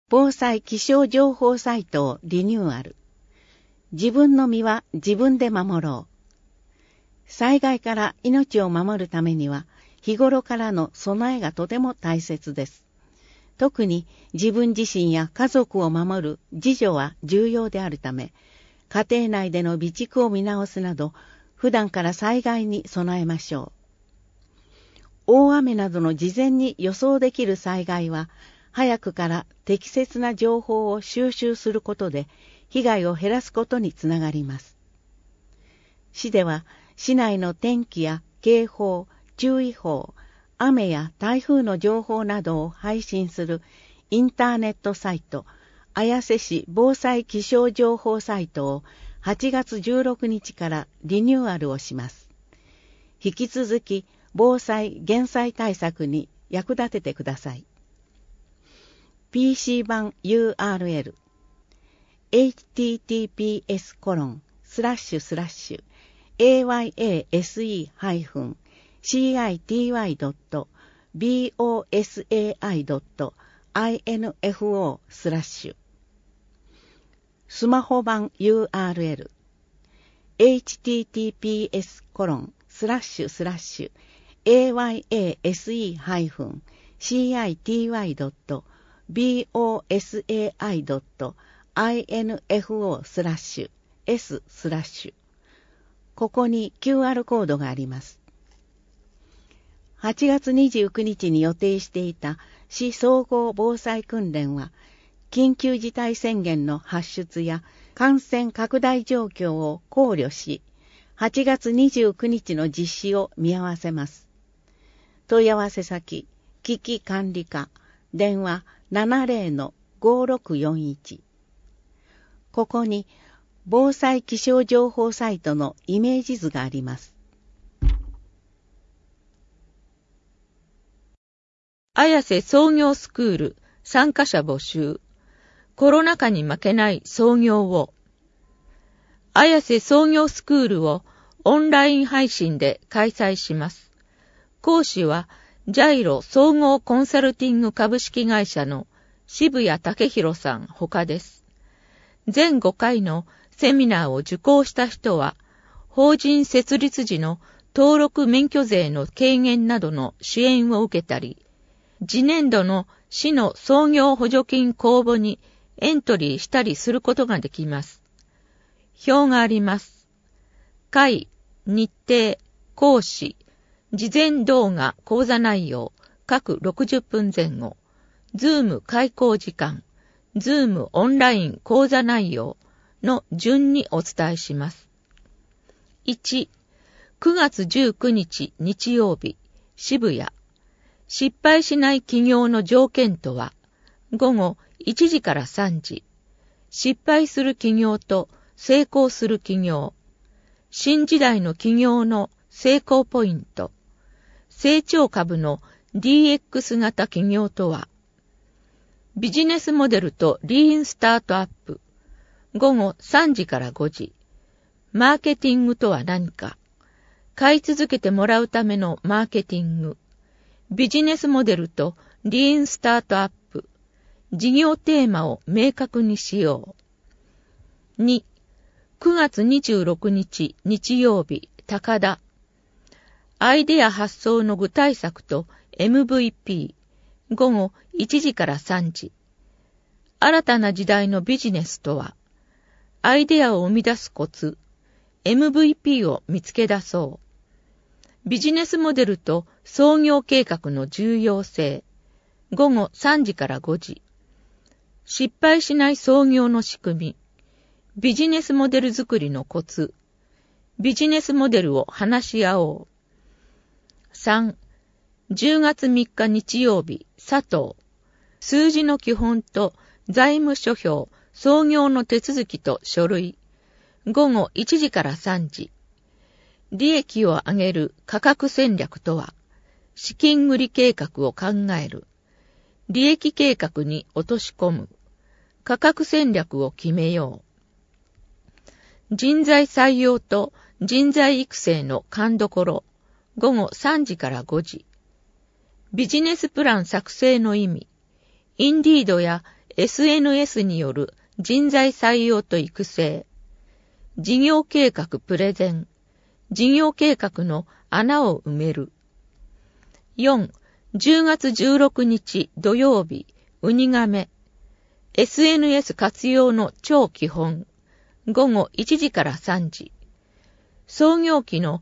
防災気象情報サイトをリニューアル。自分の身は自分で守ろう。災害から命を守るためには、日頃からの備えがとても大切です。特に自分自身や家族を守る自助は重要であるため、家庭内での備蓄を見直すなど、普段から災害に備えましょう。大雨などの事前に予想できる災害は、早くから適切な情報を収集することで、被害を減らすことにつながります。市では、市内の天気や警報、注意報、雨や台風の情報などを配信するインターネットサイト、綾瀬市防災気象情報サイトを8月16日からリニューアルをします。引き続き防災・減災対策に役立ててください。PC 版 URL https://ayase.bosai.info/ スマホ版 URL https://ayase-city.info/s/ ここに QR コードがあります。8月29日に予定していた市総合防災訓練は、緊急事態宣言の発出や感染拡大状況を考慮し、8月29日の実施を見合わせます。問い合わせ先、危機管理課、電話 70-5641。ここに、防災気象情報サイトのイメージ図があります。 綾瀬創業スクール参加者募集。コロナ禍に負けない創業を。綾瀬創業スクールをオンライン配信で開催します。講師はジャイロ総合コンサルティング株式会社の渋谷武弘さん他です。全5回のセミナーを受講した人は、法人設立時の登録免許税の軽減などの支援を受けたり、次年度の市の創業補助金公募にエントリーしたりすることができます。表があります。会、日程、講師、事前動画、講座内容、各60分前後、ズーム開講時間、ズームオンライン講座内容の順にお伝えします。1、9月19日日曜日、渋谷。失敗しない起業の条件とは、午後1時から3時。失敗する起業と成功する起業。新時代の起業の成功ポイント。成長株の DX 型起業とは、ビジネスモデルとリーンスタートアップ。午後3時から5時。マーケティングとは何か。買い続けてもらうためのマーケティング。ビジネスモデルとリーンスタートアップ。事業テーマを明確にしよう。2、9月26日日曜日、高田。アイデア発想の具体策と MVP。午後1時から3時。新たな時代のビジネスとは、アイデアを生み出すコツ、MVP を見つけ出そう。ビジネスモデルと創業計画の重要性。午後3時から5時。失敗しない創業の仕組み。ビジネスモデル作りのコツ。ビジネスモデルを話し合おう。3、10月3日日曜日、佐藤。数字の基本と財務諸表、創業の手続きと書類。午後1時から3時。利益を上げる価格戦略とは、資金繰り計画を考える。利益計画に落とし込む。価格戦略を決めよう。人材採用と人材育成の勘どころ。午後3時から5時。ビジネスプラン作成の意味。インディードや SNS による人材採用と育成、事業計画プレゼン、事業計画の穴を埋める。4、10月16日土曜日、ウニガメ、SNS 活用の超基本、午後1時から3時。創業期の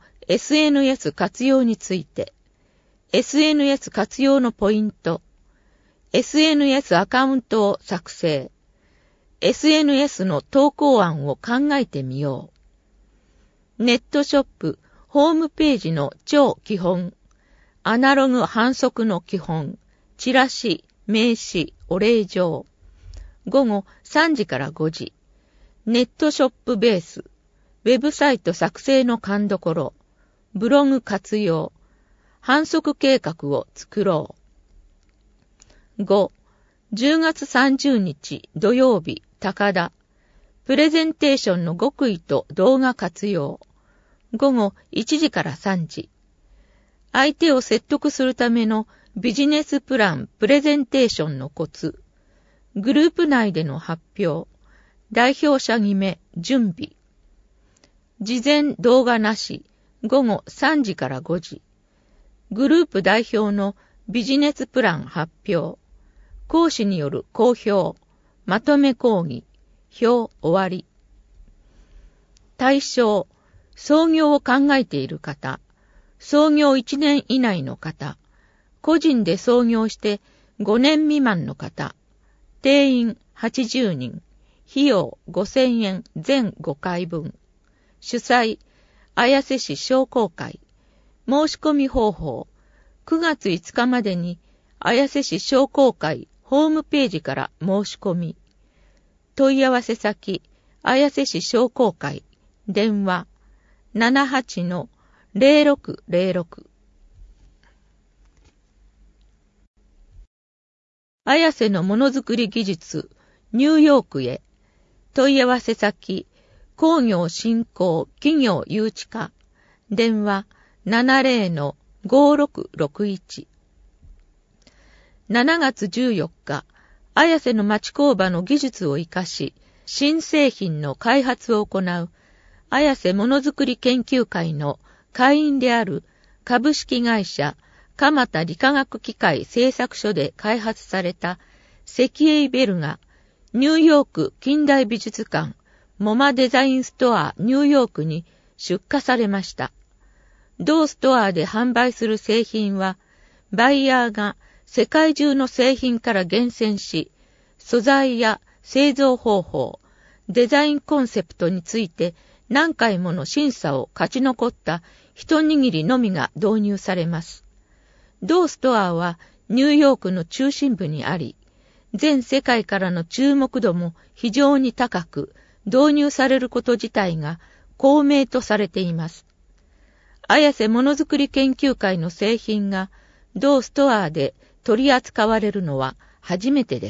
SNS 活用について、SNS 活用のポイント、SNS アカウントを作成、SNS の投稿案を考えてみよう。ネットショップ、ホームページの超基本、アナログ反則の基本、チラシ、名刺、お礼状。午後3時から5時。ネットショップベース、ウェブサイト作成の勘どころ、ブログ活用、反則計画を作ろう。5、10月30日土曜日、高田、プレゼンテーションの極意と動画活用。午後1時から3時。相手を説得するためのビジネスプランプレゼンテーションのコツ。グループ内での発表。代表者決め、準備。事前動画なし。午後3時から5時。グループ代表のビジネスプラン発表。講師による公表。まとめ講義。表終わり。対象。創業を考えている方。創業1年以内の方。個人で創業して5年未満の方。定員80人。費用5000円全5回分。主催、綾瀬市商工会。申し込み方法。9月5日までに綾瀬市商工会ホームページから申し込み。問い合わせ先、綾瀬市商工会。電話 78-0606。綾瀬のものづくり技術、ニューヨークへ。問い合わせ先、工業振興企業誘致課。電話 70-5661。7月14日、綾瀬の町工場の技術を生かし、新製品の開発を行う、綾瀬ものづくり研究会の会員である株式会社、蒲田理化学機械製作所で開発された石英ベルが、ニューヨーク近代美術館、モマデザインストアニューヨークに出荷されました。同ストアで販売する製品は、バイヤーが世界中の製品から厳選し、素材や製造方法、デザインコンセプトについて何回もの審査を勝ち残った一握りのみが導入されます。同ストアはニューヨークの中心部にあり、全世界からの注目度も非常に高く、導入されること自体が公明とされています。綾瀬ものづくり研究会の製品が同ストアで取り扱われるのは初めてです。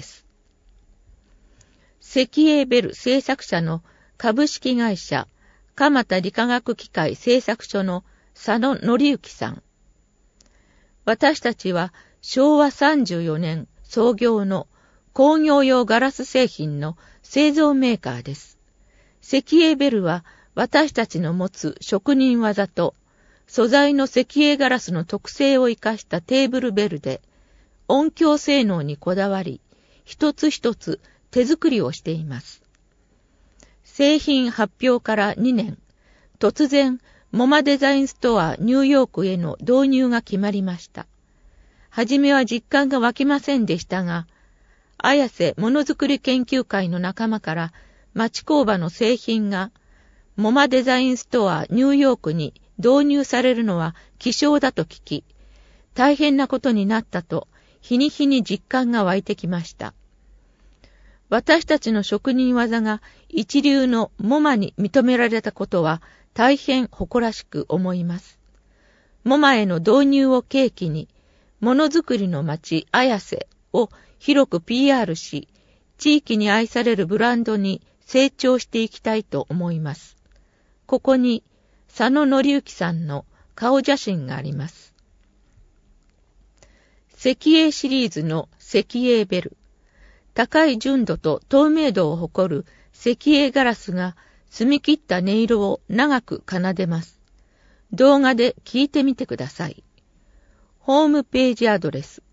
石英ベル製作者の株式会社蒲田理化学機械製作所の佐野則之さん。私たちは昭和34年創業の工業用ガラス製品の製造メーカーです。石英ベルは私たちの持つ職人技と素材の石英ガラスの特性を生かしたテーブルベルで音響性能にこだわり、一つ一つ手作りをしています。製品発表から2年、突然、モマデザインストアニューヨークへの導入が決まりました。はじめは実感が湧きませんでしたが、綾瀬ものづくり研究会の仲間から町工場の製品がモマデザインストアニューヨークに導入されるのは希少だと聞き、大変なことになったと日に日に実感が湧いてきました。私たちの職人技が一流のモマに認められたことは大変誇らしく思います。モマへの導入を契機に、ものづくりの町綾瀬を広く PR し、地域に愛されるブランドに成長していきたいと思います。ここに佐野則之さんの顔写真があります。石英シリーズの石英ベル。 高い純度と透明度を誇る石英ガラスが澄み切った音色を長く奏でます。動画で聞いてみてください。ホームページアドレス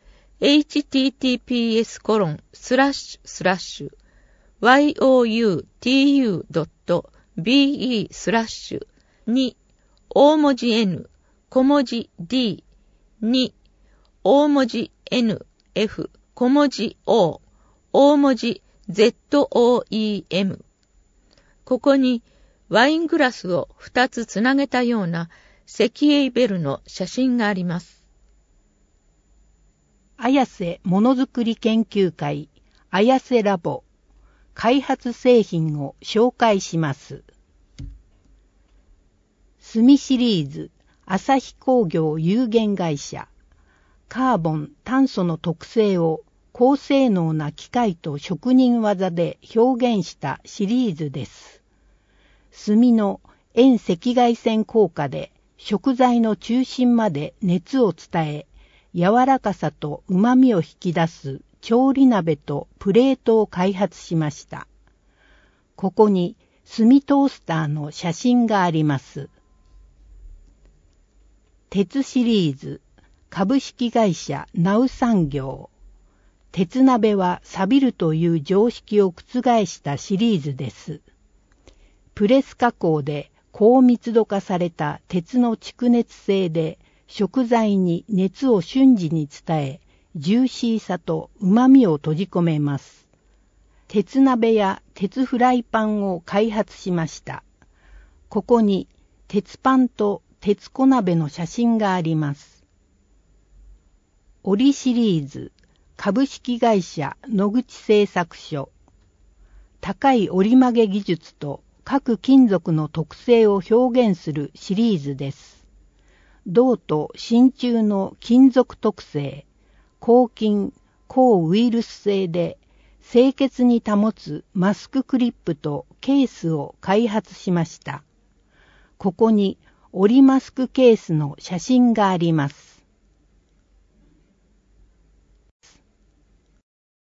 https://youtu.be/2 大文字 N 小文字 D 2大文字 NF 小文字 O 大文字 ZOEM。 ここにワイングラスを2つつなげたような石英ベルの写真があります。 綾瀬ものづくり研究会綾瀬ラボ開発製品を紹介します。炭シリーズ朝日工業有限会社カーボン・炭素の特性を高性能な機械と職人技で表現したシリーズです。炭の遠赤外線効果で食材の中心まで熱を伝え、柔らかさと旨味を引き出す調理鍋とプレートを開発しました。ここに炭トースターの写真があります。鉄シリーズ株式会社ナウ産業鉄鍋は錆びるという常識を覆したシリーズです。プレス加工で高密度化された鉄の蓄熱性で食材に熱を瞬時に伝え、ジューシーさと旨味を閉じ込めます。鉄鍋や鉄フライパンを開発しました。ここに鉄パンと鉄小鍋の写真があります。織シリーズ株式会社野口製作所高い折り曲げ技術と各金属の特性を表現するシリーズです。銅と真鍮の金属特性、抗菌、抗ウイルス性で清潔に保つマスククリップとケースを開発しました。ここに折りマスクケースの写真があります。